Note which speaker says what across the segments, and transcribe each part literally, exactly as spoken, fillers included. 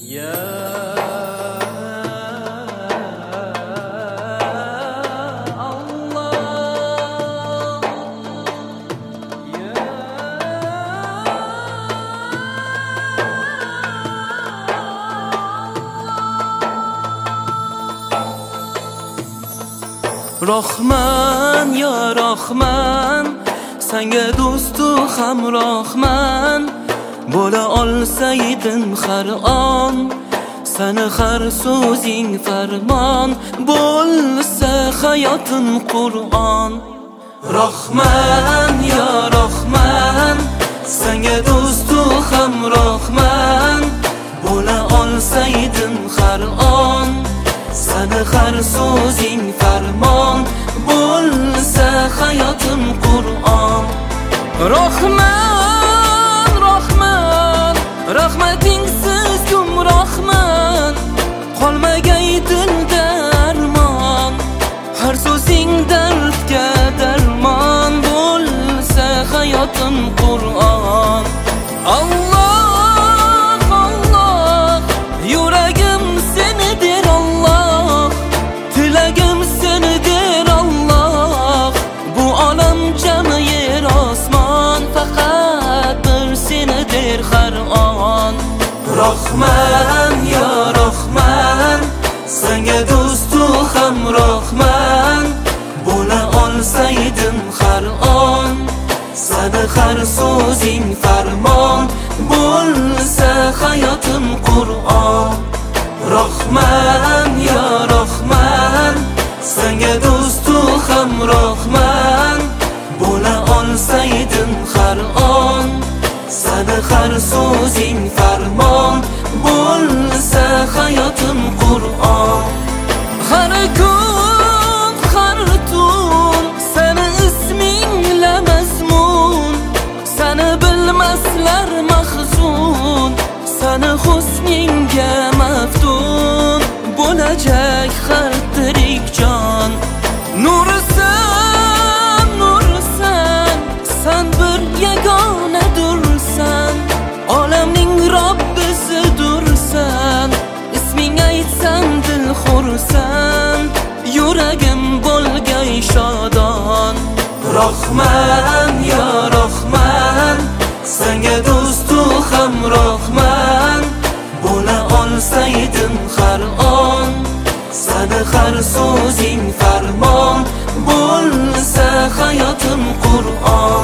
Speaker 1: Ya Allah, ya Rahman, ya Rahman, senga do'stu hamrohman. Bo'la olsaydin har on, seni har so'zing farmon. Bo'lsa hayotim Qur'on. Rahman, ya Rahman, senga do'stu hamrohman. Bo'la olsaydin har on, seni har so'zing farmon. Bo'lsa hayotim Qur'on. Rahman, Rahman, rahmatingsiz gumrohman. Qolmagay dilda armon, har so'zing dardga darmon. Bo'lsa hayotim Qur'on. Alloh, Alloh, yuragim seni der Alloh, tilagim seni der Alloh. Bu olam jami yer osmon, faqat bir seni der har on. Rahman, ya Rahman, senga do'stu hamrohman. Bo'la olsaydin har on, seni har so'zing farmon. Bo'lsa hayotim Qur'on. Rahman, ya Rahman, senga do'stu hamrohman. Bo'la olsaydin har on, seni har so'zing farmon. Bo'lsa hayotim Qur'on. Har kun, har tun, seni ismingla mazmun. Seni bilmaslar mahzun, seni husningga maftun. Bo'lajak har tirik jon. Nursan, nursan, sen bir yagona dursan. Olamning Robbisi dursan. Isming aytsam dil xursand, yuragim bo'lgay shodon. Rahman, ya Rahman, senga do'stu hamrohman. Bo'la olsaydin har on, seni har so'zing farmon. Bo'lsa hayotim Qur'on.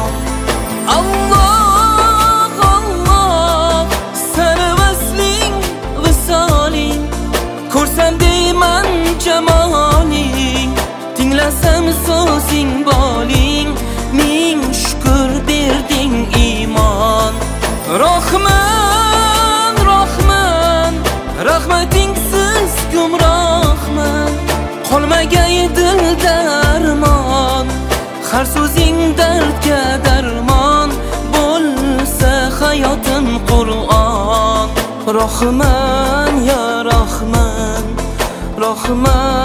Speaker 1: Alloh, Alloh, seni vasling, visoling. Ko'rsam deyman jamoling, tinglasam so'zing boling. Ming shukr berding iymon. Rahman, Rahman, rahmatingsiz gumrohman. Qolmagay dilda armon, har so'zing dardga darmon. Bo'lsa hayotim Qur'on. Rahman, ya Rahman, Rahman.